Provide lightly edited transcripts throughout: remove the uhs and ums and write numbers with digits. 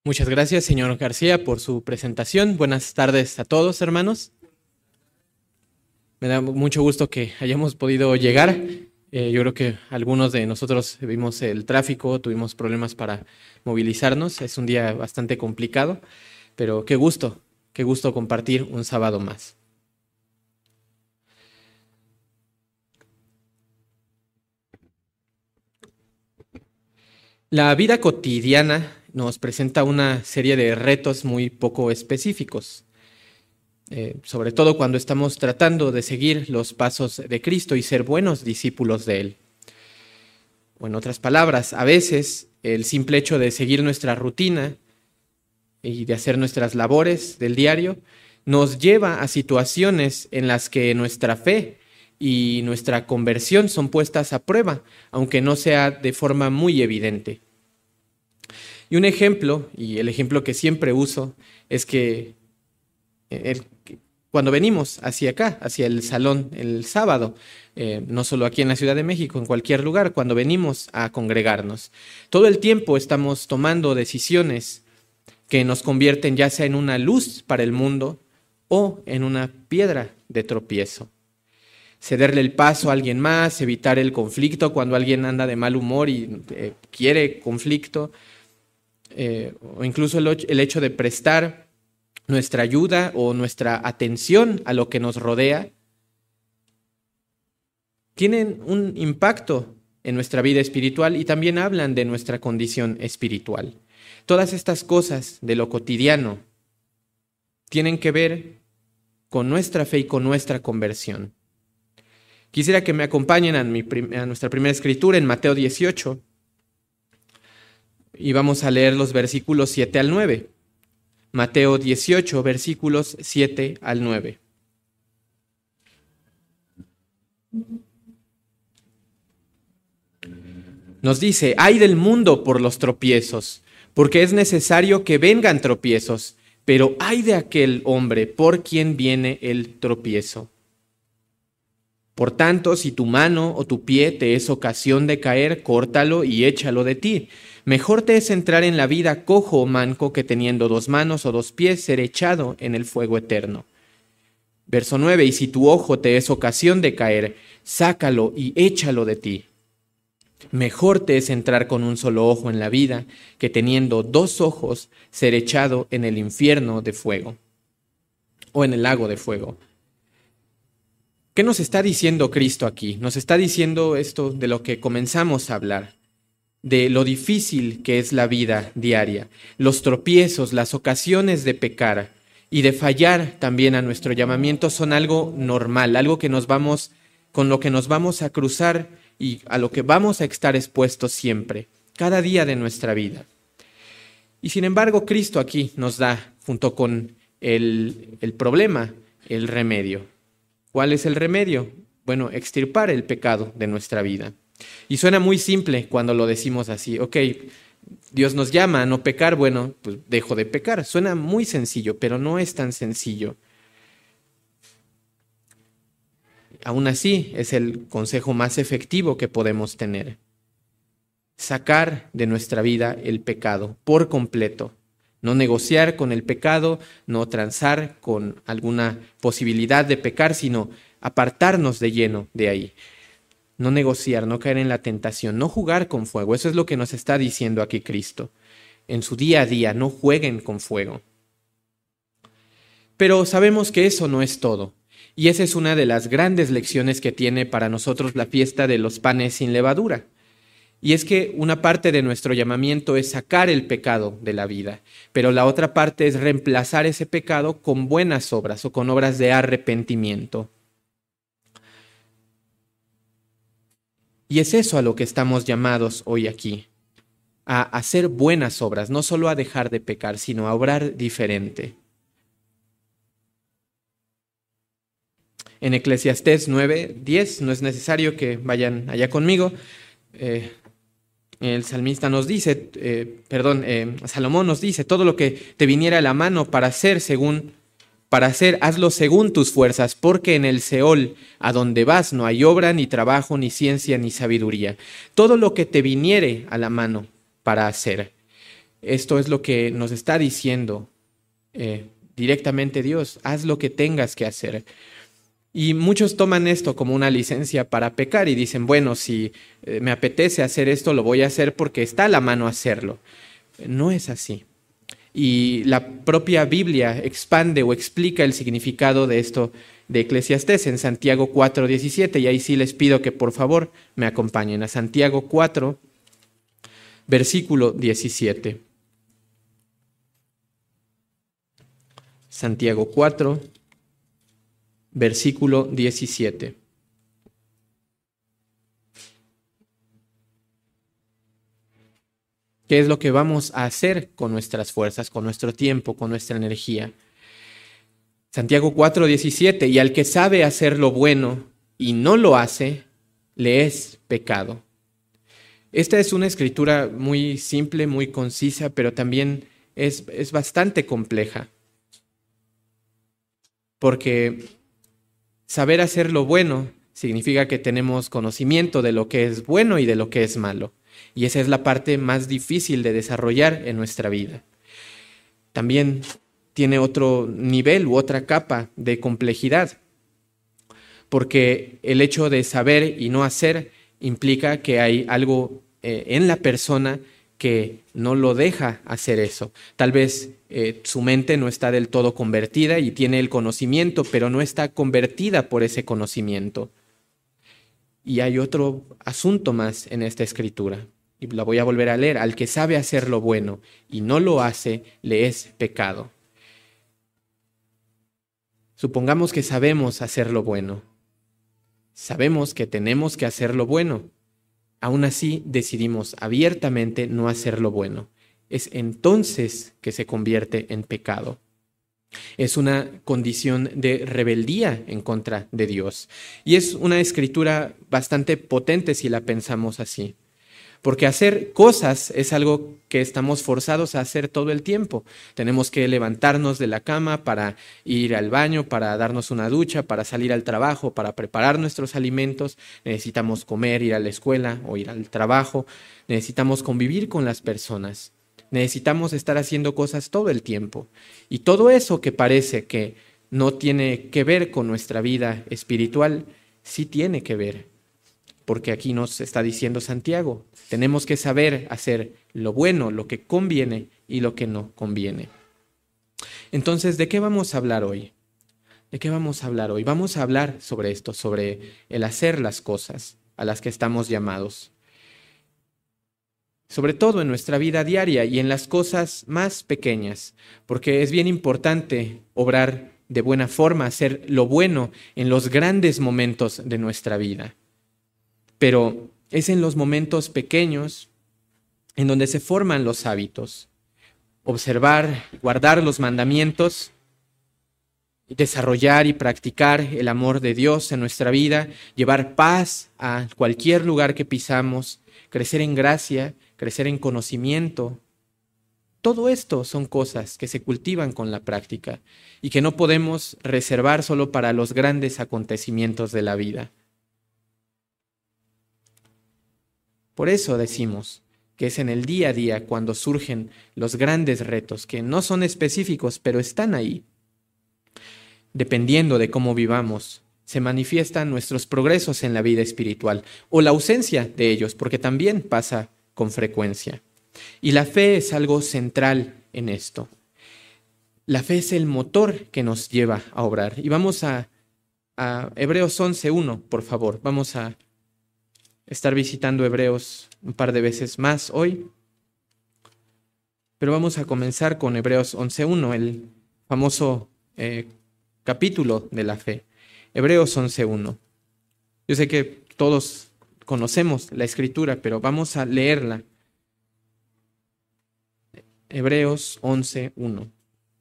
Muchas gracias, señor García, por su presentación. Buenas tardes a todos, hermanos. Me da mucho gusto que hayamos podido llegar. Yo creo que algunos de nosotros vimos el tráfico, tuvimos problemas para movilizarnos. Es un día bastante complicado, pero qué gusto compartir un sábado más. La vida cotidiana nos presenta una serie de retos muy poco específicos, sobre todo cuando estamos tratando de seguir los pasos de Cristo y ser buenos discípulos de Él. O en otras palabras, a veces el simple hecho de seguir nuestra rutina y de hacer nuestras labores del diario nos lleva a situaciones en las que nuestra fe y nuestra conversión son puestas a prueba, aunque no sea de forma muy evidente. Y un ejemplo, y el ejemplo que siempre uso, es que cuando venimos hacia acá, hacia el salón el sábado, no solo aquí en la Ciudad de México, en cualquier lugar, cuando venimos a congregarnos, todo el tiempo estamos tomando decisiones que nos convierten ya sea en una luz para el mundo o en una piedra de tropiezo. Cederle el paso a alguien más, evitar el conflicto cuando alguien anda de mal humor y quiere conflicto, o incluso el hecho de prestar nuestra ayuda o nuestra atención a lo que nos rodea, tienen un impacto en nuestra vida espiritual y también hablan de nuestra condición espiritual. Todas estas cosas de lo cotidiano tienen que ver con nuestra fe y con nuestra conversión. Quisiera que me acompañen a nuestra primera escritura en Mateo 18 y vamos a leer los versículos 7 al 9. Mateo 18, versículos 7 al 9. Nos dice: ay del mundo por los tropiezos, porque es necesario que vengan tropiezos, pero ay de aquel hombre por quien viene el tropiezo. Por tanto, si tu mano o tu pie te es ocasión de caer, córtalo y échalo de ti. Mejor te es entrar en la vida cojo o manco que teniendo 2 manos o 2 pies ser echado en el fuego eterno. Verso 9, y si tu ojo te es ocasión de caer, sácalo y échalo de ti. Mejor te es entrar con un solo ojo en la vida que teniendo 2 ojos ser echado en el infierno de fuego o en el lago de fuego. ¿Qué nos está diciendo Cristo aquí? Nos está diciendo esto de lo que comenzamos a hablar, de lo difícil que es la vida diaria, los tropiezos, las ocasiones de pecar y de fallar también a nuestro llamamiento son algo normal, algo que con lo que nos vamos a cruzar y a lo que vamos a estar expuestos siempre, cada día de nuestra vida. Y sin embargo, Cristo aquí nos da, junto con el problema, el remedio. ¿Cuál es el remedio? Bueno, extirpar el pecado de nuestra vida. Y suena muy simple cuando lo decimos así. Ok, Dios nos llama a no pecar, bueno, pues dejo de pecar. Suena muy sencillo, pero no es tan sencillo. Aún así, es el consejo más efectivo que podemos tener. Sacar de nuestra vida el pecado por completo. No negociar con el pecado, no transar con alguna posibilidad de pecar, sino apartarnos de lleno de ahí. No negociar, no caer en la tentación, no jugar con fuego. Eso es lo que nos está diciendo aquí Cristo. En su día a día, no jueguen con fuego. Pero sabemos que eso no es todo. Y esa es una de las grandes lecciones que tiene para nosotros la fiesta de los panes sin levadura. Y es que una parte de nuestro llamamiento es sacar el pecado de la vida, pero la otra parte es reemplazar ese pecado con buenas obras o con obras de arrepentimiento. Y es eso a lo que estamos llamados hoy aquí, a hacer buenas obras, no solo a dejar de pecar, sino a obrar diferente. En Eclesiastés 9:10, no es necesario que vayan allá conmigo, el salmista nos dice, Salomón nos dice, todo lo que te viniera a la mano para hacer, hazlo según tus fuerzas, porque en el Seol, a donde vas, no hay obra, ni trabajo, ni ciencia, ni sabiduría. Todo lo que te viniere a la mano para hacer. Esto es lo que nos está diciendo directamente Dios. Haz lo que tengas que hacer. Y muchos toman esto como una licencia para pecar y dicen, bueno, si me apetece hacer esto, lo voy a hacer porque está a la mano hacerlo. No es así. Y la propia Biblia expande o explica el significado de esto de Eclesiastés en Santiago 4:17. Y ahí sí les pido que por favor me acompañen a Santiago 4, versículo 17. Santiago 4, versículo 17. ¿Qué es lo que vamos a hacer con nuestras fuerzas, con nuestro tiempo, con nuestra energía? Santiago 4:17, y al que sabe hacer lo bueno y no lo hace, le es pecado. Esta es una escritura muy simple, muy concisa, pero también es bastante compleja. Porque saber hacer lo bueno significa que tenemos conocimiento de lo que es bueno y de lo que es malo. Y esa es la parte más difícil de desarrollar en nuestra vida. También tiene otro nivel u otra capa de complejidad, porque el hecho de saber y no hacer implica que hay algo en la persona que no lo deja hacer eso. Tal vez su mente no está del todo convertida y tiene el conocimiento, pero no está convertida por ese conocimiento. Y hay otro asunto más en esta escritura, y la voy a volver a leer. Al que sabe hacer lo bueno y no lo hace, le es pecado. Supongamos que sabemos hacer lo bueno. Sabemos que tenemos que hacer lo bueno. Aún así, decidimos abiertamente no hacer lo bueno. Es entonces que se convierte en pecado. Es una condición de rebeldía en contra de Dios. Y es una escritura bastante potente si la pensamos así. Porque hacer cosas es algo que estamos forzados a hacer todo el tiempo. Tenemos que levantarnos de la cama para ir al baño, para darnos una ducha, para salir al trabajo, para preparar nuestros alimentos. Necesitamos comer, ir a la escuela o ir al trabajo. Necesitamos convivir con las personas. Necesitamos estar haciendo cosas todo el tiempo. Y todo eso que parece que no tiene que ver con nuestra vida espiritual, sí tiene que ver. Porque aquí nos está diciendo Santiago, tenemos que saber hacer lo bueno, lo que conviene y lo que no conviene. Entonces, ¿de qué vamos a hablar hoy? ¿De qué vamos a hablar hoy? Vamos a hablar sobre esto, sobre el hacer las cosas a las que estamos llamados. Sobre todo en nuestra vida diaria y en las cosas más pequeñas, porque es bien importante obrar de buena forma, hacer lo bueno en los grandes momentos de nuestra vida. Pero es en los momentos pequeños en donde se forman los hábitos. Observar, guardar los mandamientos, desarrollar y practicar el amor de Dios en nuestra vida, llevar paz a cualquier lugar que pisamos, crecer en gracia, crecer en conocimiento. Todo esto son cosas que se cultivan con la práctica y que no podemos reservar solo para los grandes acontecimientos de la vida. Por eso decimos que es en el día a día cuando surgen los grandes retos, que no son específicos, pero están ahí. Dependiendo de cómo vivamos, se manifiestan nuestros progresos en la vida espiritual o la ausencia de ellos, porque también pasa con frecuencia. Y la fe es algo central en esto. La fe es el motor que nos lleva a obrar. Y vamos a Hebreos 11:1, por favor. Vamos a estar visitando Hebreos un par de veces más hoy. Pero vamos a comenzar con Hebreos 11:1, el famoso capítulo de la fe. Hebreos 11:1. Yo sé que todos conocemos la escritura, pero vamos a leerla. Hebreos 11:1.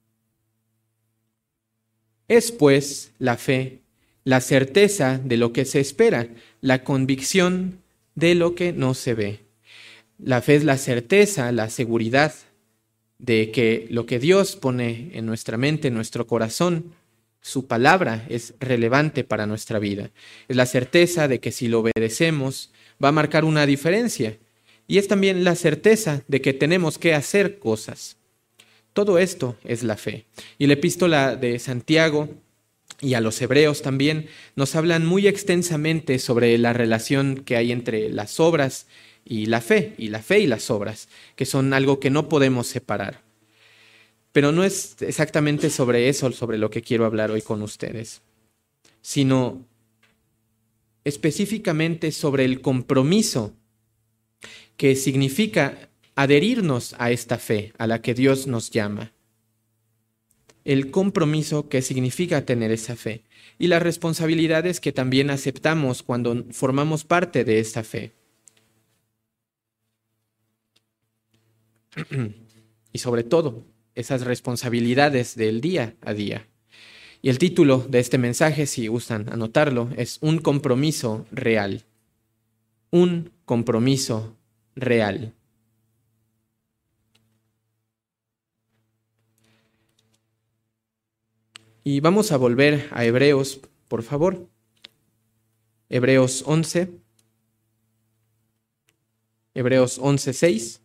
Es pues la fe, la certeza de lo que se espera, la convicción de lo que no se ve. La fe es la certeza, la seguridad de que lo que Dios pone en nuestra mente, en nuestro corazón, su palabra es relevante para nuestra vida. Es la certeza de que si lo obedecemos va a marcar una diferencia Y es también la certeza de que tenemos que hacer cosas. Todo esto es la fe. Y la epístola de Santiago y a los hebreos también nos hablan muy extensamente sobre la relación que hay entre las obras y la fe y las obras, que son algo que no podemos separar. Pero no es exactamente sobre eso, sobre lo que quiero hablar hoy con ustedes, sino específicamente sobre el compromiso que significa adherirnos a esta fe a la que Dios nos llama. El compromiso que significa tener esa fe y las responsabilidades que también aceptamos cuando formamos parte de esa fe. Y sobre todo, esas responsabilidades del día a día. Y el título de este mensaje, si gustan anotarlo, es Un compromiso real. Un compromiso real. Y vamos a volver a Hebreos, por favor. Hebreos 11. Hebreos 11:6.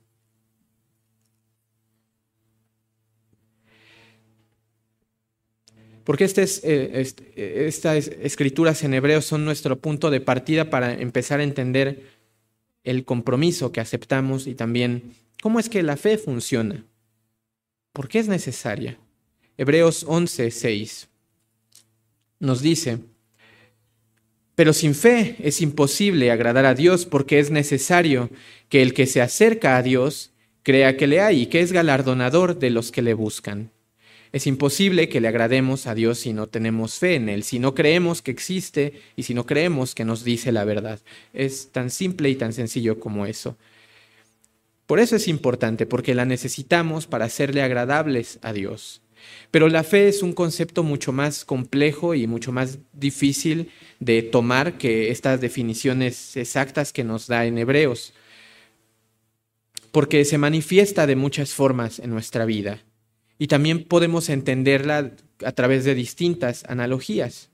Porque estas escrituras en hebreo son nuestro punto de partida para empezar a entender el compromiso que aceptamos y también cómo es que la fe funciona. ¿Por qué es necesaria? Hebreos 11:6 nos dice: pero sin fe es imposible agradar a Dios, porque es necesario que el que se acerca a Dios crea que le hay y que es galardonador de los que le buscan. Es imposible que le agrademos a Dios si no tenemos fe en Él, si no creemos que existe y si no creemos que nos dice la verdad. Es tan simple y tan sencillo como eso. Por eso es importante, porque la necesitamos para hacerle agradables a Dios. Pero la fe es un concepto mucho más complejo y mucho más difícil de tomar que estas definiciones exactas que nos da en Hebreos, porque se manifiesta de muchas formas en nuestra vida. Y también podemos entenderla a través de distintas analogías.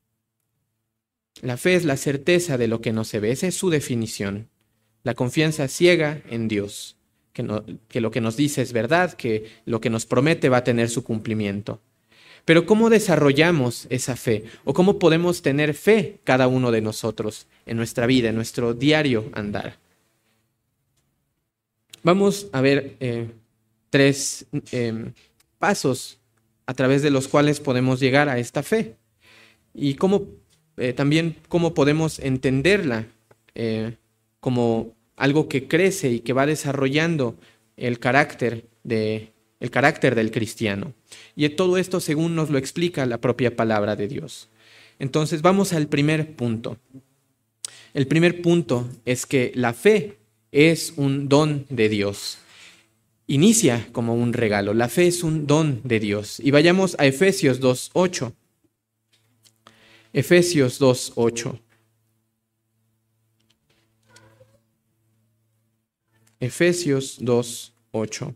La fe es la certeza de lo que no se ve, esa es su definición. La confianza ciega en Dios, que lo que nos dice es verdad, que lo que nos promete va a tener su cumplimiento. Pero ¿cómo desarrollamos esa fe? ¿O cómo podemos tener fe cada uno de nosotros en nuestra vida, en nuestro diario andar? Vamos a ver tres pasos a través de los cuales podemos llegar a esta fe y también cómo podemos entenderla como algo que crece y que va desarrollando el carácter del cristiano. Y todo esto según nos lo explica la propia palabra de Dios. Entonces vamos al primer punto. El primer punto es que la fe es un don de Dios. Inicia como un regalo. La fe es un don de Dios. Y vayamos a Efesios 2:8. Efesios 2:8. Efesios 2:8.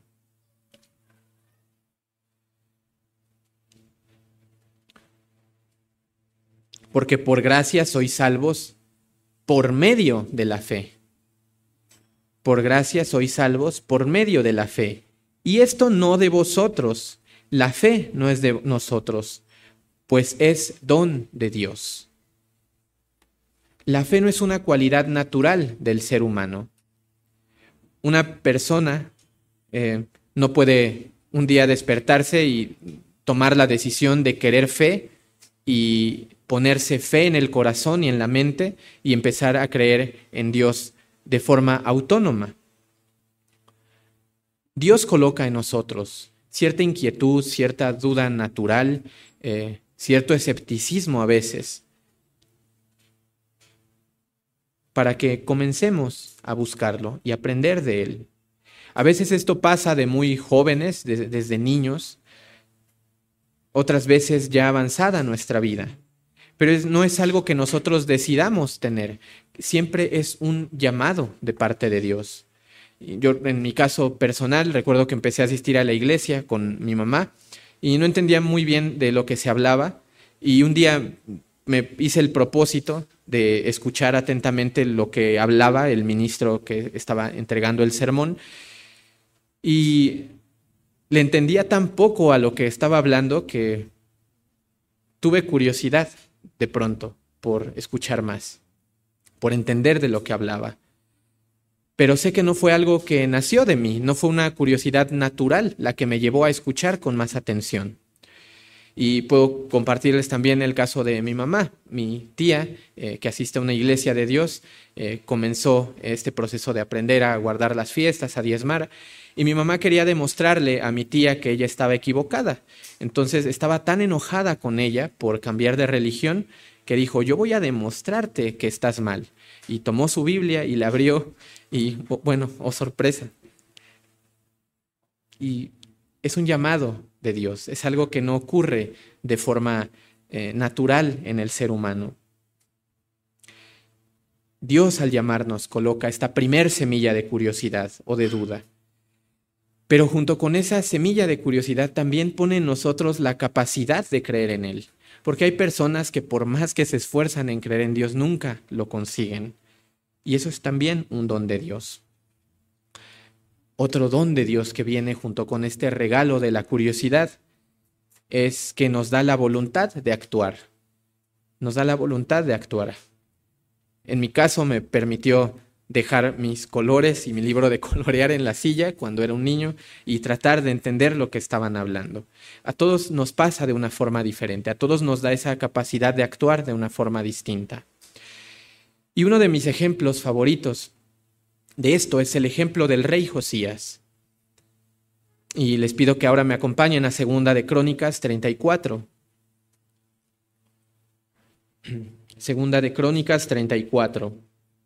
Porque por gracia sois salvos por medio de la fe. Por gracia sois salvos por medio de la fe. Y esto no de vosotros. La fe no es de nosotros, pues es don de Dios. La fe no es una cualidad natural del ser humano. Una persona no puede un día despertarse y tomar la decisión de querer fe y ponerse fe en el corazón y en la mente y empezar a creer en Dios de forma autónoma. Dios coloca en nosotros cierta inquietud, cierta duda natural, cierto escepticismo a veces, para que comencemos a buscarlo y aprender de él. A veces esto pasa de muy jóvenes, desde niños, otras veces ya avanzada nuestra vida. Pero no es algo que nosotros decidamos tener. Siempre es un llamado de parte de Dios. Yo, en mi caso personal, recuerdo que empecé a asistir a la iglesia con mi mamá y no entendía muy bien de lo que se hablaba. Y un día me hice el propósito de escuchar atentamente lo que hablaba el ministro que estaba entregando el sermón, y le entendía tan poco a lo que estaba hablando que tuve curiosidad de pronto por escuchar más, por entender de lo que hablaba. Pero sé que no fue algo que nació de mí, no fue una curiosidad natural la que me llevó a escuchar con más atención. Y puedo compartirles también el caso de mi mamá. Mi tía, que asiste a una iglesia de Dios, comenzó este proceso de aprender a guardar las fiestas, a diezmar. Y mi mamá quería demostrarle a mi tía que ella estaba equivocada. Entonces estaba tan enojada con ella por cambiar de religión que dijo: yo voy a demostrarte que estás mal. Y tomó su Biblia y la abrió y, bueno, oh sorpresa. Y es un llamado de Dios, es algo que no ocurre de forma natural en el ser humano. Dios, al llamarnos, coloca esta primer semilla de curiosidad o de duda. Pero junto con esa semilla de curiosidad también pone en nosotros la capacidad de creer en Él. Porque hay personas que por más que se esfuerzan en creer en Dios, nunca lo consiguen. Y eso es también un don de Dios. Otro don de Dios que viene junto con este regalo de la curiosidad es que nos da la voluntad de actuar. Nos da la voluntad de actuar. En mi caso me permitió dejar mis colores y mi libro de colorear en la silla cuando era un niño y tratar de entender lo que estaban hablando. A todos nos pasa de una forma diferente, a todos nos da esa capacidad de actuar de una forma distinta. Y uno de mis ejemplos favoritos de esto es el ejemplo del rey Josías. Y les pido que ahora me acompañen a Segunda de Crónicas 34. Segunda de Crónicas 34.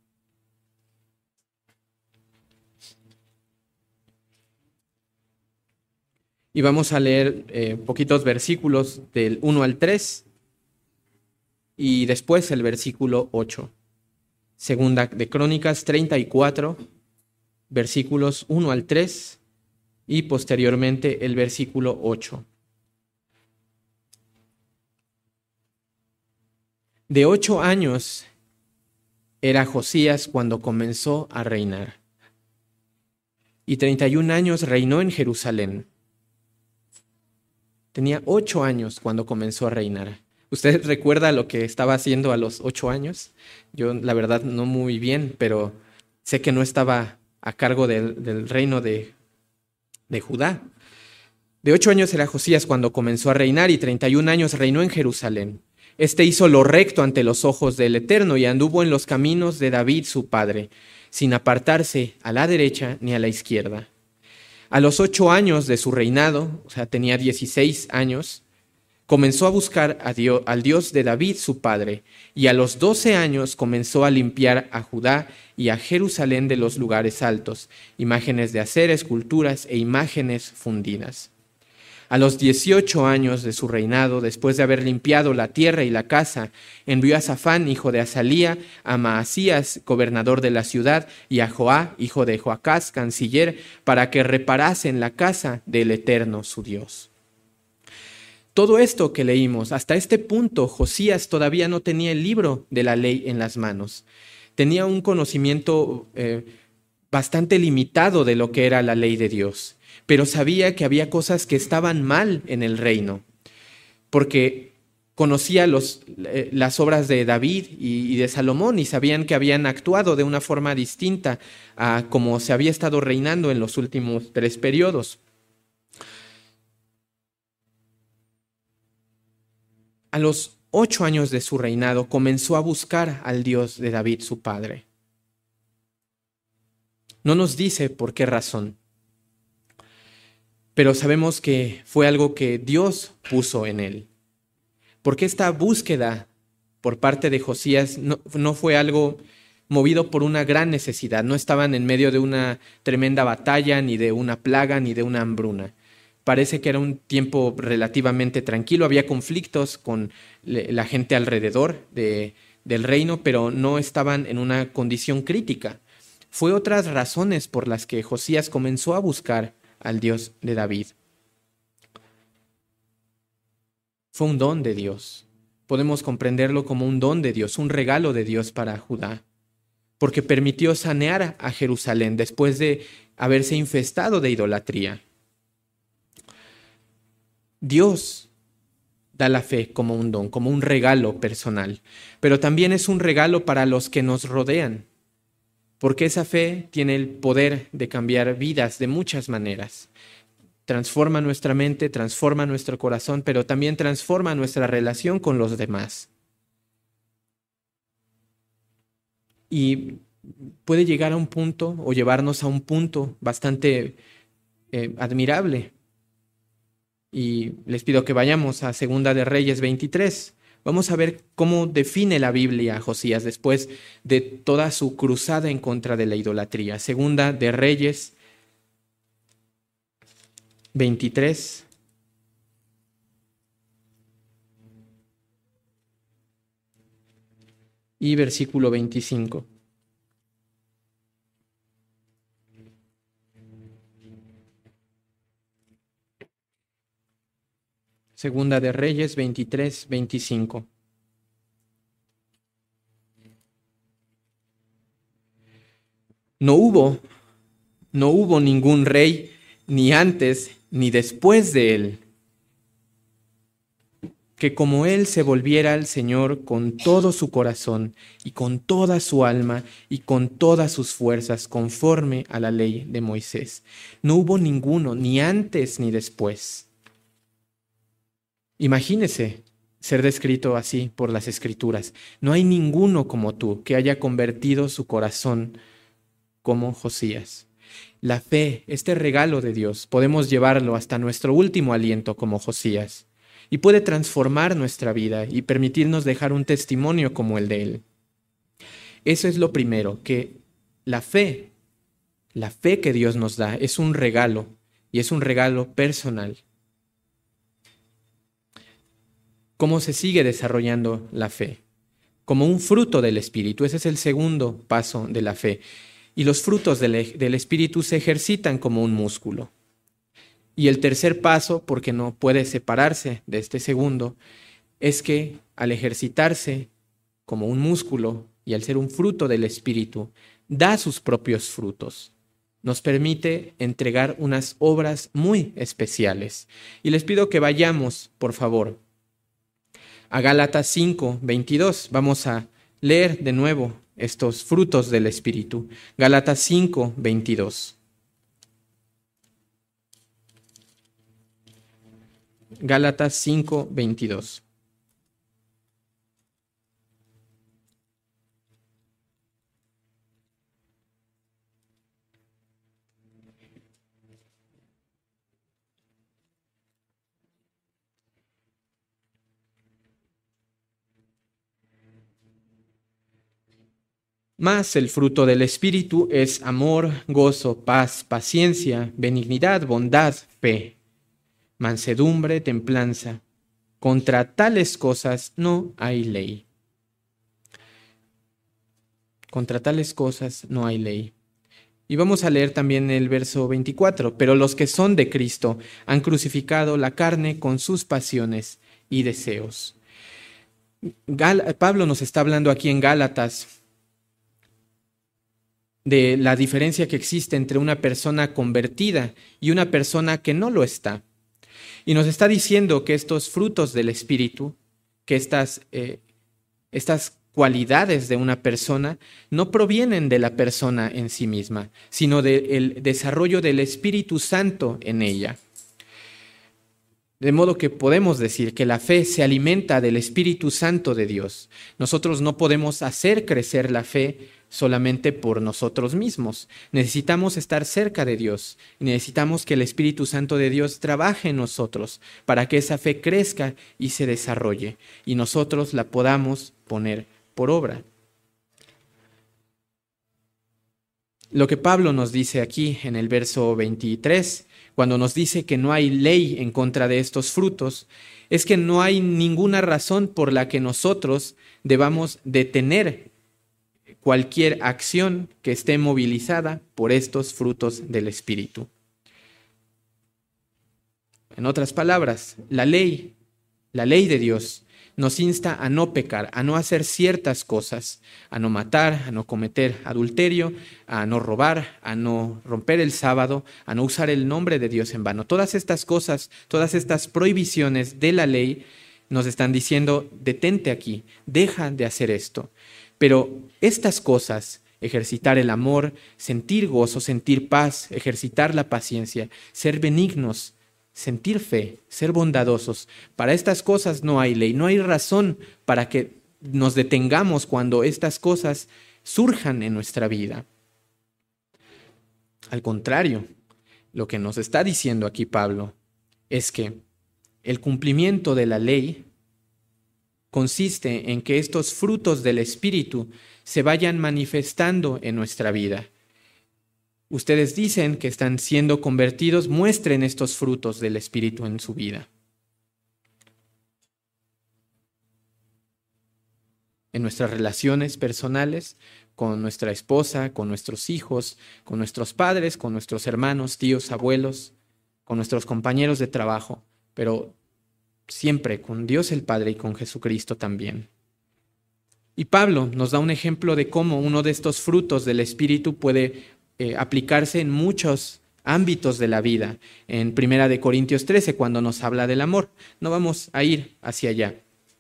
Y vamos a leer poquitos versículos del 1 al 3 y después el versículo 8. Segunda de Crónicas 34, versículos 1 al 3 y posteriormente el versículo 8. De 8 años era Josías cuando comenzó a reinar, y 31 años reinó en Jerusalén. Tenía 8 años cuando comenzó a reinar. ¿Usted recuerda lo que estaba haciendo a los 8 años? Yo, la verdad, no muy bien, pero sé que no estaba a cargo del reino de Judá. De 8 años era Josías cuando comenzó a reinar, y 31 años reinó en Jerusalén. Este hizo lo recto ante los ojos del Eterno y anduvo en los caminos de David su padre, sin apartarse a la derecha ni a la izquierda. A los 8 años de su reinado, o sea, tenía 16 años, comenzó a buscar al Dios de David su padre, y a los 12 años comenzó a limpiar a Judá y a Jerusalén de los lugares altos, imágenes de acera, esculturas e imágenes fundidas. A los 18 años de su reinado, después de haber limpiado la tierra y la casa, envió a Safán, hijo de Azalía, a Maasías, gobernador de la ciudad, y a Joá, hijo de Joacás, canciller, para que reparasen la casa del Eterno su Dios. Todo esto que leímos, hasta este punto, Josías todavía no tenía el libro de la ley en las manos. Tenía un conocimiento bastante limitado de lo que era la ley de Dios, pero sabía que había cosas que estaban mal en el reino, porque conocía las obras de David y de Salomón, y sabían que habían actuado de una forma distinta a como se había estado reinando en los últimos 3 periodos. A los 8 años de su reinado comenzó a buscar al Dios de David su padre. No nos dice por qué razón, pero sabemos que fue algo que Dios puso en él. Porque esta búsqueda por parte de Josías no fue algo movido por una gran necesidad. No estaban en medio de una tremenda batalla, ni de una plaga, ni de una hambruna. Parece que era un tiempo relativamente tranquilo. Había conflictos con la gente alrededor del reino, pero no estaban en una condición crítica. Fue otras razones por las que Josías comenzó a buscar al Dios de David. Fue un don de Dios. podemos comprenderlo como un don de Dios, un regalo de Dios para Judá, porque permitió sanear a Jerusalén después de haberse infestado de idolatría. Dios da la fe como un don, como un regalo personal, pero también es un regalo para los que nos rodean, porque esa fe tiene el poder de cambiar vidas de muchas maneras. Transforma nuestra mente, transforma nuestro corazón, pero también transforma nuestra relación con los demás. Y puede llegar a un punto o llevarnos a un punto bastante admirable. Y les pido que vayamos a Segunda de Reyes 23. Vamos a ver cómo define la Biblia a Josías después de toda su cruzada en contra de la idolatría. Segunda de Reyes 23. Y versículo 25. Segunda de Reyes 23, 25. No hubo ningún rey, ni antes ni después de él, que como él se volviera al Señor con todo su corazón y con toda su alma y con todas sus fuerzas, conforme a la ley de Moisés. No hubo ninguno, ni antes ni después. Imagínese ser descrito así por las Escrituras. No hay ninguno como tú que haya convertido su corazón como Josías. La fe, este regalo de Dios, podemos llevarlo hasta nuestro último aliento como Josías. Y puede transformar nuestra vida y permitirnos dejar un testimonio como el de él. Eso es lo primero, que la fe que Dios nos da es un regalo y es un regalo personal. ¿Cómo se sigue desarrollando la fe? Como un fruto del Espíritu. Ese es el segundo paso de la fe. Y los frutos del Espíritu se ejercitan como un músculo. Y el tercer paso, porque no puede separarse de este segundo, es que al ejercitarse como un músculo y al ser un fruto del Espíritu, da sus propios frutos. Nos permite entregar unas obras muy especiales. Y les pido que vayamos, por favor, a Gálatas 5, 22. Vamos a leer de nuevo estos frutos del Espíritu. Gálatas 5, 22. Gálatas 5, 22. Mas el fruto del Espíritu es amor, gozo, paz, paciencia, benignidad, bondad, fe, mansedumbre, templanza. Contra tales cosas no hay ley. Contra tales cosas no hay ley. Y vamos a leer también el verso 24. Pero los que son de Cristo han crucificado la carne con sus pasiones y deseos. Pablo nos está hablando aquí en Gálatas de la diferencia que existe entre una persona convertida y una persona que no lo está. Y nos está diciendo que estos frutos del Espíritu, que estas cualidades de una persona no provienen de la persona en sí misma, sino del desarrollo del Espíritu Santo en ella. De modo que podemos decir que la fe se alimenta del Espíritu Santo de Dios. Nosotros no podemos hacer crecer la fe solamente por nosotros mismos. Necesitamos estar cerca de Dios. Necesitamos que el Espíritu Santo de Dios trabaje en nosotros para que esa fe crezca y se desarrolle y nosotros la podamos poner por obra. Lo que Pablo nos dice aquí en el verso 23, cuando nos dice que no hay ley en contra de estos frutos, es que no hay ninguna razón por la que nosotros debamos detener cualquier acción que esté movilizada por estos frutos del Espíritu. En otras palabras, la ley de Dios nos insta a no pecar, a no hacer ciertas cosas, a no matar, a no cometer adulterio, a no robar, a no romper el sábado, a no usar el nombre de Dios en vano. Todas estas cosas, todas estas prohibiciones de la ley nos están diciendo, detente aquí, deja de hacer esto. Pero estas cosas, ejercitar el amor, sentir gozo, sentir paz, ejercitar la paciencia, ser benignos, sentir fe, ser bondadosos. Para estas cosas no hay ley, no hay razón para que nos detengamos cuando estas cosas surjan en nuestra vida. Al contrario, lo que nos está diciendo aquí Pablo es que el cumplimiento de la ley consiste en que estos frutos del Espíritu se vayan manifestando en nuestra vida. Ustedes dicen que están siendo convertidos, muestren estos frutos del Espíritu en su vida. En nuestras relaciones personales, con nuestra esposa, con nuestros hijos, con nuestros padres, con nuestros hermanos, tíos, abuelos, con nuestros compañeros de trabajo, pero siempre con Dios el Padre y con Jesucristo también. Y Pablo nos da un ejemplo de cómo uno de estos frutos del Espíritu puede aplicarse en muchos ámbitos de la vida. En 1 Corintios 13, cuando nos habla del amor. No vamos a ir hacia allá,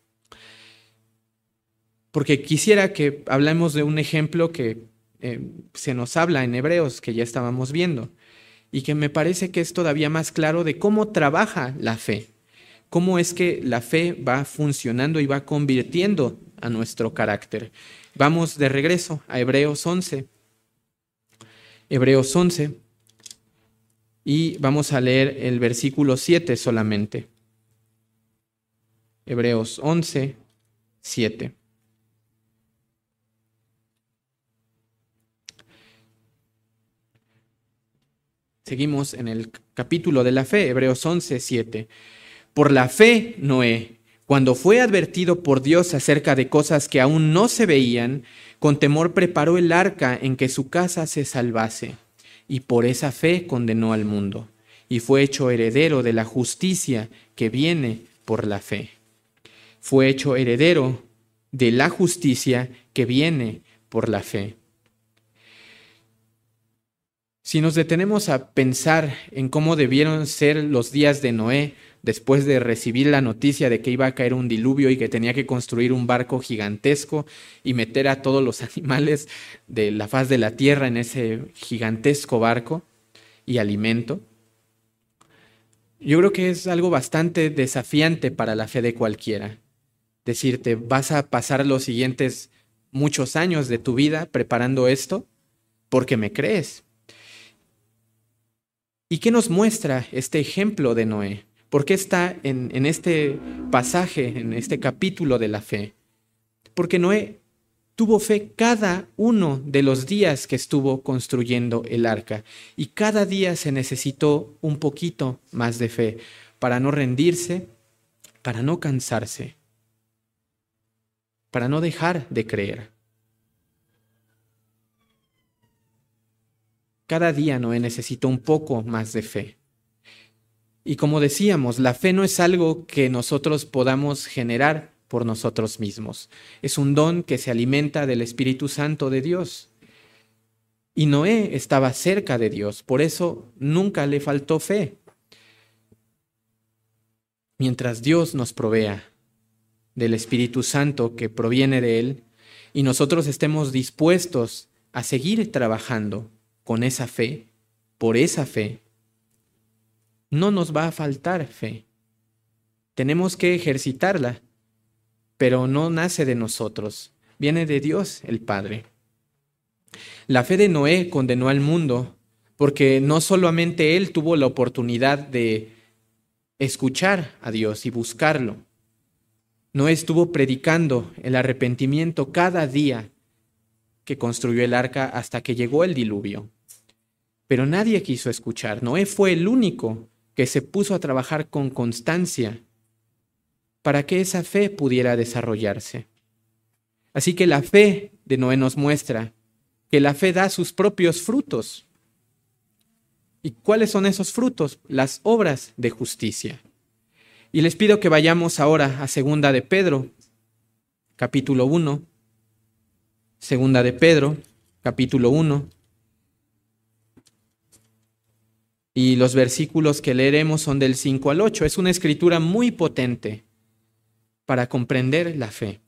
porque quisiera que hablemos de un ejemplo que se nos habla en Hebreos, que ya estábamos viendo, y que me parece que es todavía más claro de cómo trabaja la fe. Cómo es que la fe va funcionando y va convirtiendo a nuestro carácter. Vamos de regreso a Hebreos 11. Hebreos 11. Y vamos a leer el versículo 7 solamente. Hebreos 11, 7. Seguimos en el capítulo de la fe, Hebreos 11, 7. Por la fe, Noé, cuando fue advertido por Dios acerca de cosas que aún no se veían, con temor preparó el arca en que su casa se salvase, y por esa fe condenó al mundo, y fue hecho heredero de la justicia que viene por la fe. Fue hecho heredero de la justicia que viene por la fe. Si nos detenemos a pensar en cómo debieron ser los días de Noé, después de recibir la noticia de que iba a caer un diluvio y que tenía que construir un barco gigantesco y meter a todos los animales de la faz de la tierra en ese gigantesco barco y alimento, yo creo que es algo bastante desafiante para la fe de cualquiera. Decirte, vas a pasar los siguientes muchos años de tu vida preparando esto porque me crees. ¿Y qué nos muestra este ejemplo de Noé? ¿Por qué está en este pasaje, en este capítulo de la fe? Porque Noé tuvo fe cada uno de los días que estuvo construyendo el arca. Y cada día se necesitó un poquito más de fe para no rendirse, para no cansarse, para no dejar de creer. Cada día Noé necesitó un poco más de fe. Y como decíamos, la fe no es algo que nosotros podamos generar por nosotros mismos. Es un don que se alimenta del Espíritu Santo de Dios. Y Noé estaba cerca de Dios, por eso nunca le faltó fe. Mientras Dios nos provea del Espíritu Santo que proviene de Él, y nosotros estemos dispuestos a seguir trabajando con esa fe, por esa fe, no nos va a faltar fe. Tenemos que ejercitarla, pero no nace de nosotros, viene de Dios el Padre. La fe de Noé condenó al mundo porque no solamente él tuvo la oportunidad de escuchar a Dios y buscarlo. Noé estuvo predicando el arrepentimiento cada día que construyó el arca hasta que llegó el diluvio. Pero nadie quiso escuchar. Noé fue el único que se puso a trabajar con constancia para que esa fe pudiera desarrollarse. Así que la fe de Noé nos muestra que la fe da sus propios frutos. ¿Y cuáles son esos frutos? Las obras de justicia. Y les pido que vayamos ahora a Segunda de Pedro, capítulo 1. Segunda de Pedro, capítulo 1. Y los versículos que leeremos son del 5 al 8. Es una escritura muy potente para comprender la fe.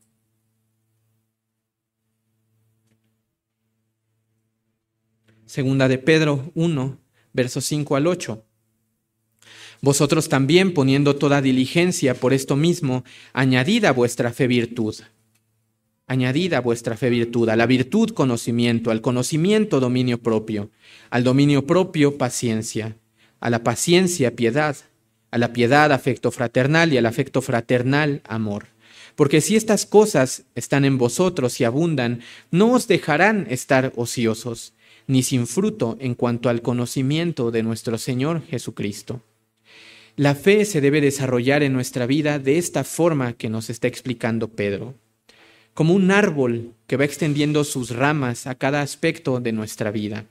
Segunda de Pedro 1, versos 5 al 8. Vosotros también, poniendo toda diligencia por esto mismo, añadid a vuestra fe virtud. Añadid a vuestra fe virtud, a la virtud conocimiento, al conocimiento dominio propio, al dominio propio paciencia, a la paciencia piedad, a la piedad afecto fraternal y al afecto fraternal amor. Porque si estas cosas están en vosotros y abundan, no os dejarán estar ociosos, ni sin fruto en cuanto al conocimiento de nuestro Señor Jesucristo. La fe se debe desarrollar en nuestra vida de esta forma que nos está explicando Pedro, como un árbol que va extendiendo sus ramas a cada aspecto de nuestra vida.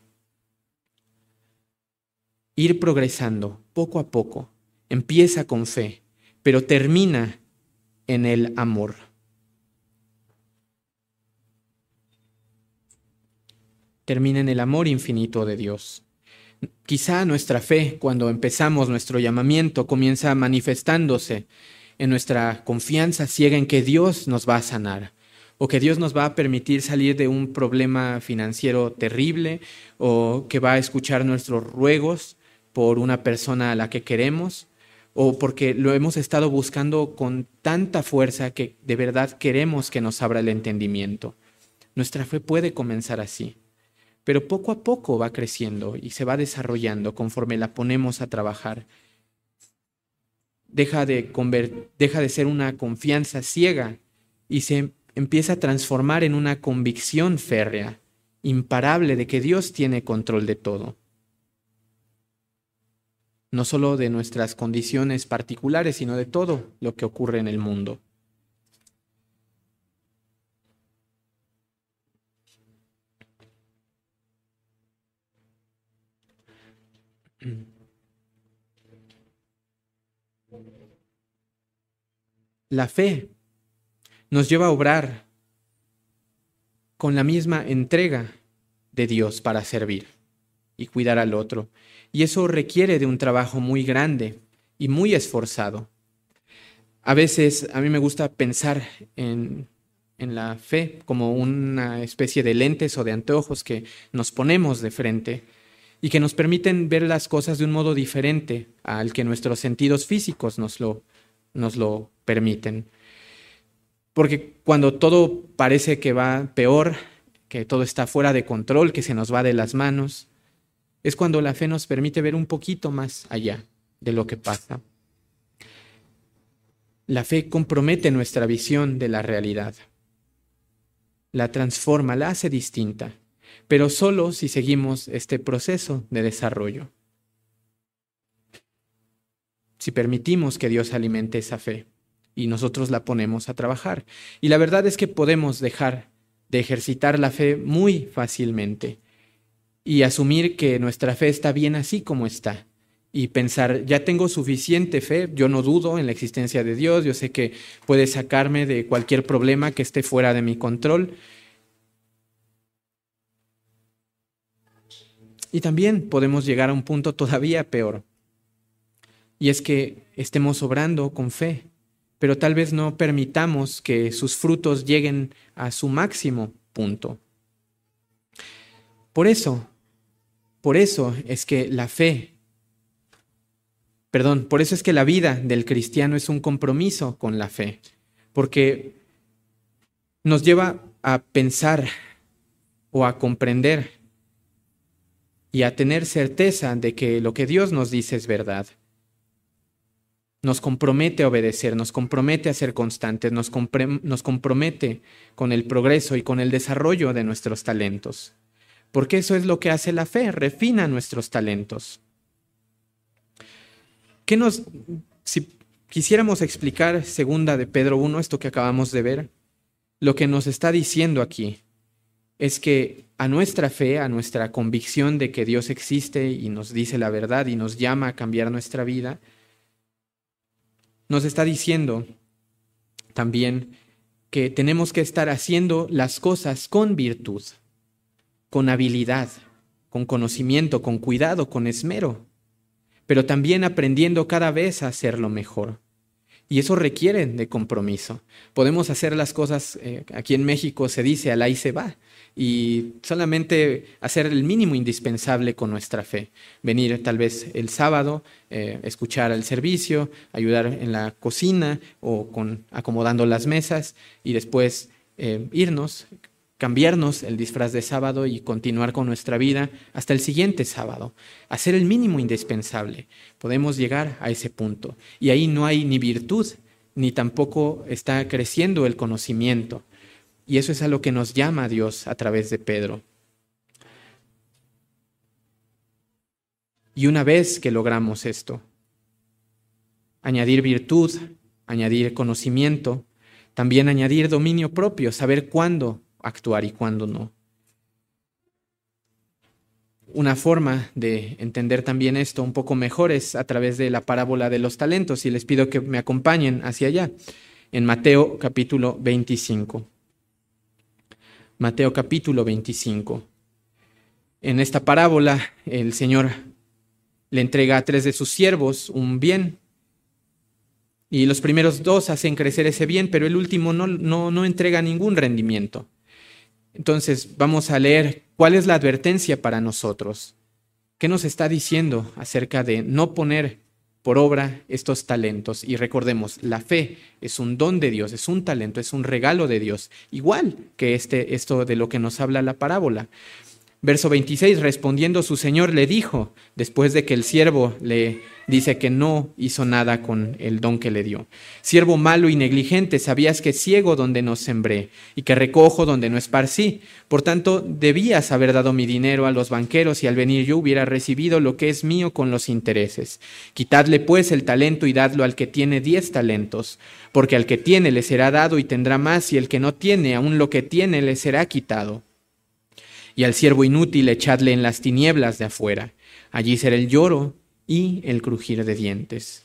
Ir progresando poco a poco, empieza con fe, pero termina en el amor. Termina en el amor infinito de Dios. Quizá nuestra fe, cuando empezamos nuestro llamamiento, comienza manifestándose en nuestra confianza ciega en que Dios nos va a sanar, o que Dios nos va a permitir salir de un problema financiero terrible, o que va a escuchar nuestros ruegos por una persona a la que queremos, o porque lo hemos estado buscando con tanta fuerza que de verdad queremos que nos abra el entendimiento. Nuestra fe puede comenzar así, pero poco a poco va creciendo y se va desarrollando conforme la ponemos a trabajar. Deja de ser una confianza ciega y se empieza a transformar en una convicción férrea, imparable de que Dios tiene control de todo. No solo de nuestras condiciones particulares, sino de todo lo que ocurre en el mundo. La fe nos lleva a obrar con la misma entrega de Dios para servir y cuidar al otro. Y eso requiere de un trabajo muy grande y muy esforzado. A veces a mí me gusta pensar en la fe como una especie de lentes o de anteojos que nos ponemos de frente y que nos permiten ver las cosas de un modo diferente al que nuestros sentidos físicos nos lo permiten. Porque cuando todo parece que va peor, que todo está fuera de control, que se nos va de las manos, es cuando la fe nos permite ver un poquito más allá de lo que pasa. La fe compromete nuestra visión de la realidad, la transforma, la hace distinta, pero solo si seguimos este proceso de desarrollo. Si permitimos que Dios alimente esa fe y nosotros la ponemos a trabajar. Y la verdad es que podemos dejar de ejercitar la fe muy fácilmente y asumir que nuestra fe está bien así como está. Y pensar, ya tengo suficiente fe, yo no dudo en la existencia de Dios, yo sé que puede sacarme de cualquier problema que esté fuera de mi control. Y también podemos llegar a un punto todavía peor. Y es que estemos obrando con fe, pero tal vez no permitamos que sus frutos lleguen a su máximo punto. Por eso es que por eso es que la vida del cristiano es un compromiso con la fe, porque nos lleva a pensar o a comprender y a tener certeza de que lo que Dios nos dice es verdad. Nos compromete a obedecer, nos compromete a ser constantes, nos compromete con el progreso y con el desarrollo de nuestros talentos. Porque eso es lo que hace la fe, refina nuestros talentos. Si quisiéramos explicar segunda de Pedro 1, esto que acabamos de ver, lo que nos está diciendo aquí es que a nuestra fe, a nuestra convicción de que Dios existe y nos dice la verdad y nos llama a cambiar nuestra vida, Nos está diciendo también que tenemos que estar haciendo las cosas con virtud, con habilidad, con conocimiento, con cuidado, con esmero, pero también aprendiendo cada vez a hacerlo mejor. Y eso requiere de compromiso. Podemos hacer las cosas, aquí en México se dice, al ahí se va, y solamente hacer el mínimo indispensable con nuestra fe. Venir tal vez el sábado, escuchar el servicio, ayudar en la cocina o acomodando las mesas y después irnos, cambiarnos el disfraz de sábado y continuar con nuestra vida hasta el siguiente sábado. Hacer el mínimo indispensable. Podemos llegar a ese punto. Y ahí no hay ni virtud, ni tampoco está creciendo el conocimiento. Y eso es a lo que nos llama Dios a través de Pedro. Y una vez que logramos esto, añadir virtud, añadir conocimiento, también añadir dominio propio, saber cuándo actuar y cuándo no. Una forma de entender también esto un poco mejor es a través de la parábola de los talentos, y les pido que me acompañen hacia allá, en Mateo capítulo 25. Mateo capítulo 25. En esta parábola, el Señor le entrega a 3 de sus siervos un bien, y los primeros 2 hacen crecer ese bien, pero el último no entrega ningún rendimiento. Entonces vamos a leer cuál es la advertencia para nosotros. ¿Qué nos está diciendo acerca de no poner por obra estos talentos? Y recordemos, la fe es un don de Dios, es un talento, es un regalo de Dios, igual que esto de lo que nos habla la parábola. Verso 26, respondiendo su señor le dijo, después de que el siervo le dice que no hizo nada con el don que le dio: siervo malo y negligente, sabías que ciego donde no sembré y que recojo donde no esparcí. Por tanto, debías haber dado mi dinero a los banqueros y al venir yo hubiera recibido lo que es mío con los intereses. Quitadle pues el talento y dadlo al que tiene 10 talentos, porque al que tiene le será dado y tendrá más, y el que no tiene, aun lo que tiene le será quitado. Y al siervo inútil echadle en las tinieblas de afuera. Allí será el lloro y el crujir de dientes.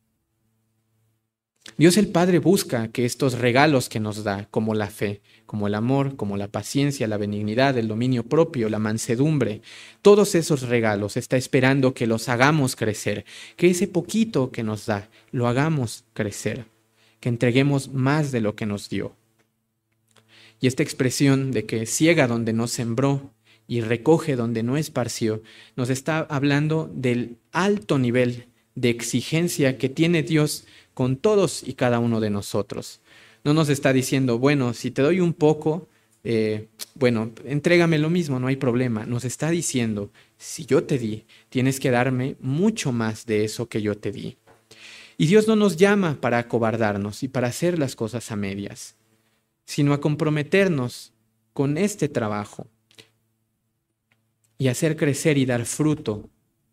Dios el Padre busca que estos regalos que nos da, como la fe, como el amor, como la paciencia, la benignidad, el dominio propio, la mansedumbre, todos esos regalos está esperando que los hagamos crecer, que ese poquito que nos da lo hagamos crecer, que entreguemos más de lo que nos dio. Y esta expresión de que ciega donde no sembró y recoge donde no esparció, nos está hablando del alto nivel de exigencia que tiene Dios con todos y cada uno de nosotros. No nos está diciendo, bueno, si te doy un poco, entrégame lo mismo, no hay problema. Nos está diciendo, si yo te di, tienes que darme mucho más de eso que yo te di. Y Dios no nos llama para acobardarnos y para hacer las cosas a medias, sino a comprometernos con este trabajo y hacer crecer y dar fruto.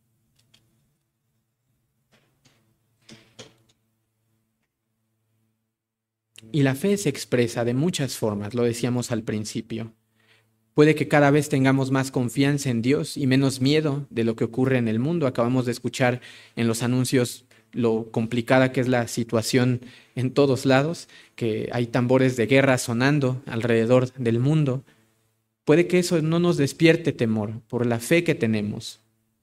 Y la fe se expresa de muchas formas, lo decíamos al principio. Puede que cada vez tengamos más confianza en Dios y menos miedo de lo que ocurre en el mundo. Acabamos de escuchar en los anuncios lo complicada que es la situación en todos lados, que hay tambores de guerra sonando alrededor del mundo. Puede que eso no nos despierte temor por la fe que tenemos.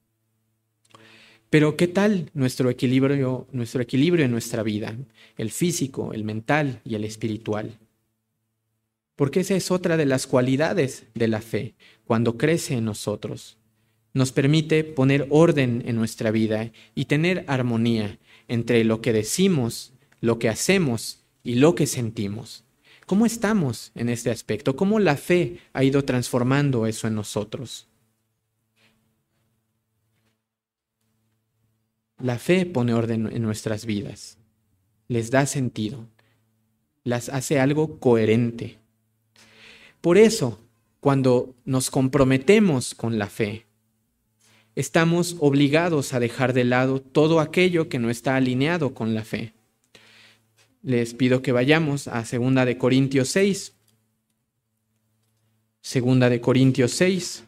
Pero ¿qué tal nuestro equilibrio en nuestra vida? El físico, el mental y el espiritual. Porque esa es otra de las cualidades de la fe, cuando crece en nosotros. Nos permite poner orden en nuestra vida y tener armonía entre lo que decimos, lo que hacemos y lo que sentimos. ¿Cómo estamos en este aspecto? ¿Cómo la fe ha ido transformando eso en nosotros? La fe pone orden en nuestras vidas, les da sentido, las hace algo coherente. Por eso, cuando nos comprometemos con la fe, estamos obligados a dejar de lado todo aquello que no está alineado con la fe. Les pido que vayamos a 2 de Corintios 6. 2 de Corintios 6.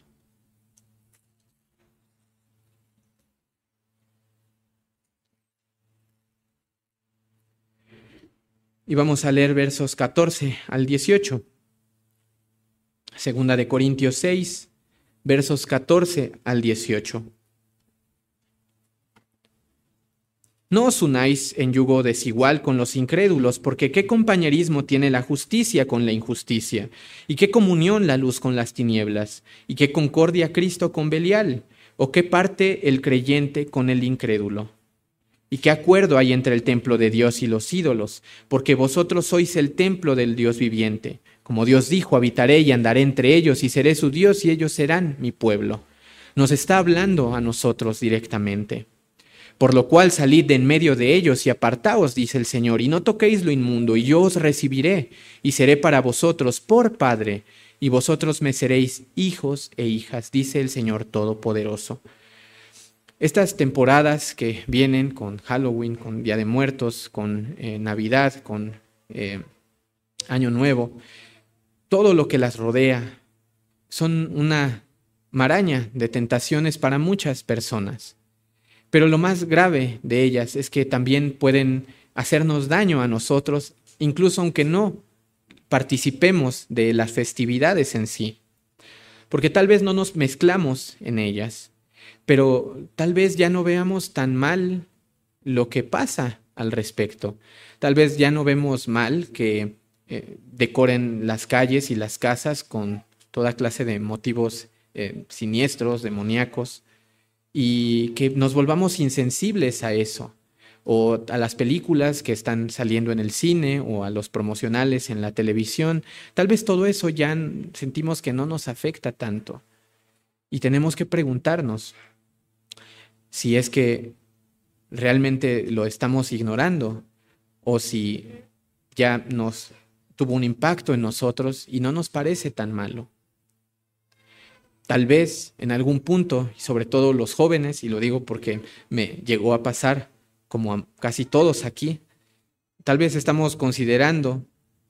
Y vamos a leer versos 14 al 18. Segunda de Corintios 6, versos 14 al 18. No os unáis en yugo desigual con los incrédulos, porque ¿qué compañerismo tiene la justicia con la injusticia? ¿Y qué comunión la luz con las tinieblas? ¿Y qué concordia Cristo con Belial? ¿O qué parte el creyente con el incrédulo? ¿Y qué acuerdo hay entre el templo de Dios y los ídolos? Porque vosotros sois el templo del Dios viviente. Como Dios dijo, habitaré y andaré entre ellos y seré su Dios y ellos serán mi pueblo. Nos está hablando a nosotros directamente. Por lo cual salid de en medio de ellos y apartaos, dice el Señor, y no toquéis lo inmundo, y yo os recibiré, y seré para vosotros por Padre, y vosotros me seréis hijos e hijas, dice el Señor Todopoderoso. Estas temporadas que vienen con Halloween, con Día de Muertos, con Navidad, con Año Nuevo, todo lo que las rodea, son una maraña de tentaciones para muchas personas. Pero lo más grave de ellas es que también pueden hacernos daño a nosotros, incluso aunque no participemos de las festividades en sí. Porque tal vez no nos mezclamos en ellas, pero tal vez ya no veamos tan mal lo que pasa al respecto. Tal vez ya no vemos mal que decoren las calles y las casas con toda clase de motivos siniestros, demoníacos, y que nos volvamos insensibles a eso, o a las películas que están saliendo en el cine, o a los promocionales en la televisión. Tal vez todo eso ya sentimos que no nos afecta tanto. Y tenemos que preguntarnos si es que realmente lo estamos ignorando, o si ya nos tuvo un impacto en nosotros y no nos parece tan malo. Tal vez en algún punto, y sobre todo los jóvenes, y lo digo porque me llegó a pasar como a casi todos aquí, tal vez estamos considerando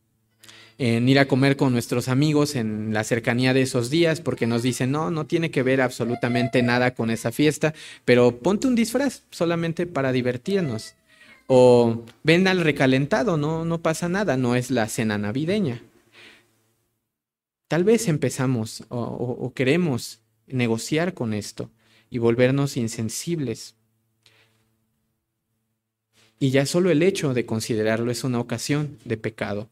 en ir a comer con nuestros amigos en la cercanía de esos días porque nos dicen, no tiene que ver absolutamente nada con esa fiesta, pero ponte un disfraz solamente para divertirnos. O ven al recalentado, no pasa nada, no es la cena navideña. Tal vez empezamos o queremos negociar con esto y volvernos insensibles. Y ya solo el hecho de considerarlo es una ocasión de pecado.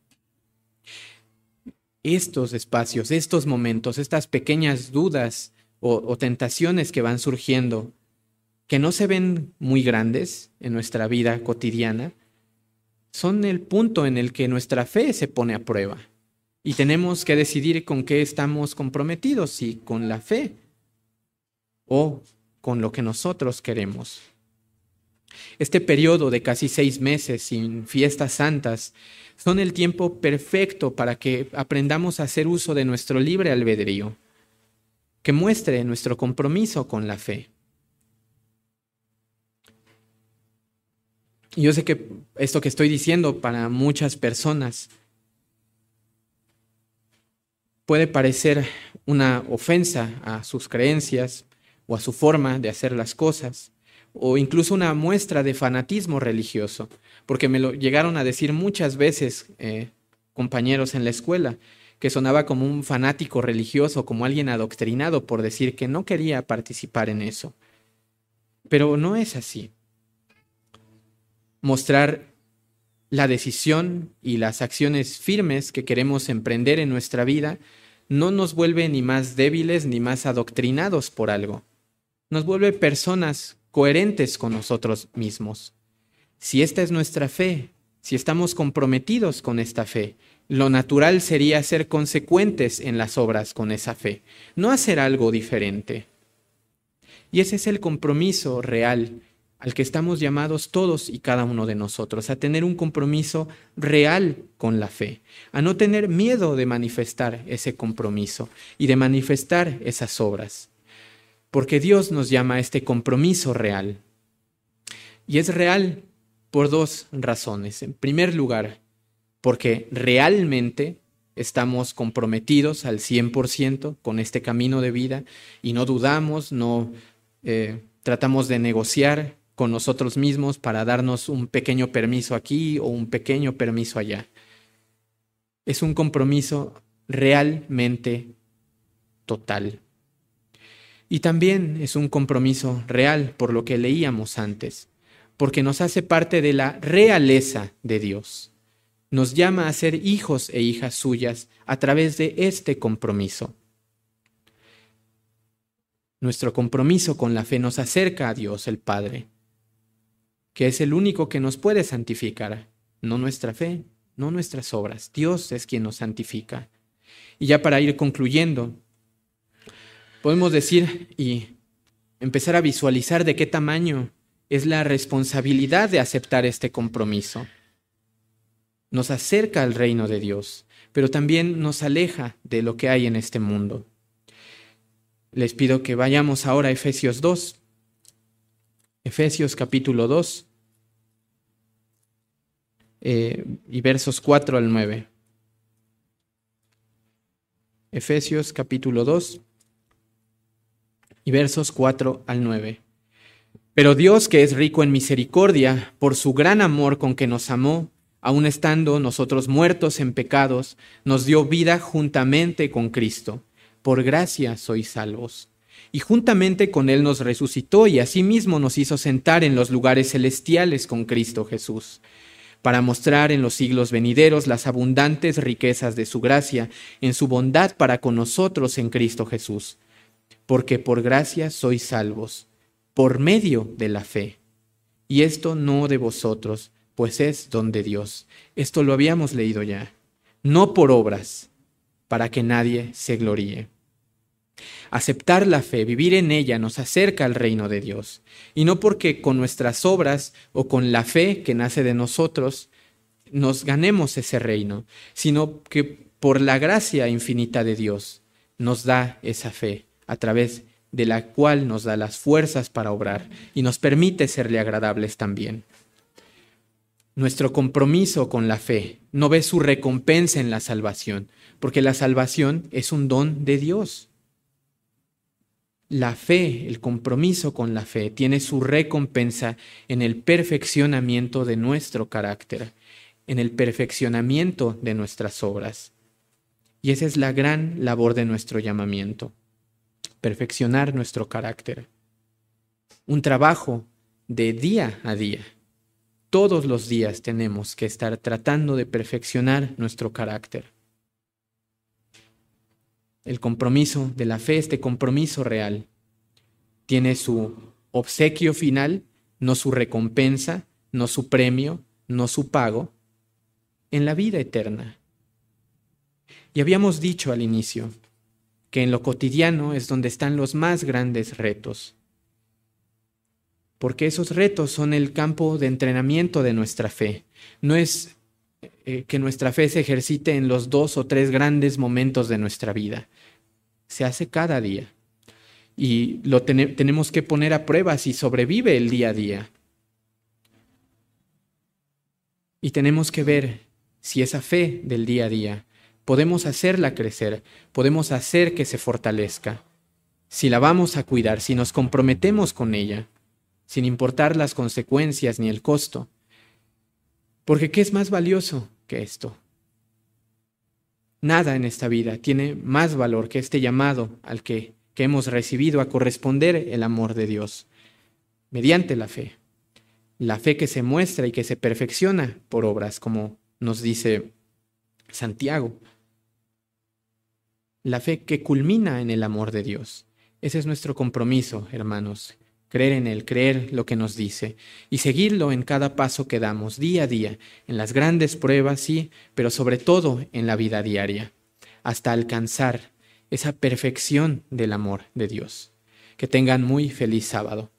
Estos espacios, estos momentos, estas pequeñas dudas o tentaciones que van surgiendo, que no se ven muy grandes en nuestra vida cotidiana, son el punto en el que nuestra fe se pone a prueba. Y tenemos que decidir con qué estamos comprometidos, si con la fe o con lo que nosotros queremos. Este periodo de casi 6 meses sin fiestas santas son el tiempo perfecto para que aprendamos a hacer uso de nuestro libre albedrío, que muestre nuestro compromiso con la fe. Y yo sé que esto que estoy diciendo para muchas personas puede parecer una ofensa a sus creencias o a su forma de hacer las cosas, o incluso una muestra de fanatismo religioso, porque me lo llegaron a decir muchas veces compañeros en la escuela, que sonaba como un fanático religioso, como alguien adoctrinado por decir que no quería participar en eso. Pero no es así. Mostrar la decisión y las acciones firmes que queremos emprender en nuestra vida no nos vuelve ni más débiles ni más adoctrinados por algo. Nos vuelve personas coherentes con nosotros mismos. Si esta es nuestra fe, si estamos comprometidos con esta fe, lo natural sería ser consecuentes en las obras con esa fe, no hacer algo diferente. Y ese es el compromiso real al que estamos llamados todos y cada uno de nosotros, a tener un compromiso real con la fe, a no tener miedo de manifestar ese compromiso y de manifestar esas obras, porque Dios nos llama a este compromiso real. Y es real por 2 razones. En primer lugar, porque realmente estamos comprometidos al 100% con este camino de vida y no dudamos, no tratamos de negociar con nosotros mismos para darnos un pequeño permiso aquí o un pequeño permiso allá. Es un compromiso realmente total. Y también es un compromiso real, por lo que leíamos antes, porque nos hace parte de la realeza de Dios. Nos llama a ser hijos e hijas suyas a través de este compromiso. Nuestro compromiso con la fe nos acerca a Dios el Padre, que es el único que nos puede santificar, no nuestra fe, no nuestras obras. Dios es quien nos santifica. Y ya para ir concluyendo, podemos decir y empezar a visualizar de qué tamaño es la responsabilidad de aceptar este compromiso. Nos acerca al reino de Dios, pero también nos aleja de lo que hay en este mundo. Les pido que vayamos ahora a Efesios 2. Efesios capítulo 2 y versos 4 al 9. Efesios capítulo 2 y versos 4 al 9. Pero Dios, que es rico en misericordia, por su gran amor con que nos amó, aun estando nosotros muertos en pecados, nos dio vida juntamente con Cristo. Por gracia sois salvos. Y juntamente con Él nos resucitó y asimismo nos hizo sentar en los lugares celestiales con Cristo Jesús, para mostrar en los siglos venideros las abundantes riquezas de su gracia, en su bondad para con nosotros en Cristo Jesús. Porque por gracia sois salvos, por medio de la fe. Y esto no de vosotros, pues es don de Dios. Esto lo habíamos leído ya. No por obras, para que nadie se gloríe. Aceptar la fe, vivir en ella, nos acerca al reino de Dios. Y no porque con nuestras obras o con la fe que nace de nosotros nos ganemos ese reino, sino que por la gracia infinita de Dios nos da esa fe, a través de la cual nos da las fuerzas para obrar y nos permite serle agradables también. Nuestro compromiso con la fe no ve su recompensa en la salvación, porque la salvación es un don de Dios. La fe, el compromiso con la fe, tiene su recompensa en el perfeccionamiento de nuestro carácter, en el perfeccionamiento de nuestras obras. Y esa es la gran labor de nuestro llamamiento, perfeccionar nuestro carácter. Un trabajo de día a día. Todos los días tenemos que estar tratando de perfeccionar nuestro carácter. El compromiso de la fe, este compromiso real, tiene su obsequio final, no su recompensa, no su premio, no su pago, en la vida eterna. Y habíamos dicho al inicio que en lo cotidiano es donde están los más grandes retos, porque esos retos son el campo de entrenamiento de nuestra fe. No es que nuestra fe se ejercite en los 2 o 3 grandes momentos de nuestra vida. Se hace cada día. Y lo tenemos que poner a prueba si sobrevive el día a día. Y tenemos que ver si esa fe del día a día podemos hacerla crecer, podemos hacer que se fortalezca. Si la vamos a cuidar, si nos comprometemos con ella, sin importar las consecuencias ni el costo. Porque ¿qué es más valioso que esto? Nada en esta vida tiene más valor que este llamado al que hemos recibido a corresponder el amor de Dios, mediante la fe. La fe que se muestra y que se perfecciona por obras, como nos dice Santiago. La fe que culmina en el amor de Dios. Ese es nuestro compromiso, hermanos. Creer en Él, creer lo que nos dice y seguirlo en cada paso que damos día a día, en las grandes pruebas, sí, pero sobre todo en la vida diaria, hasta alcanzar esa perfección del amor de Dios. Que tengan muy feliz sábado.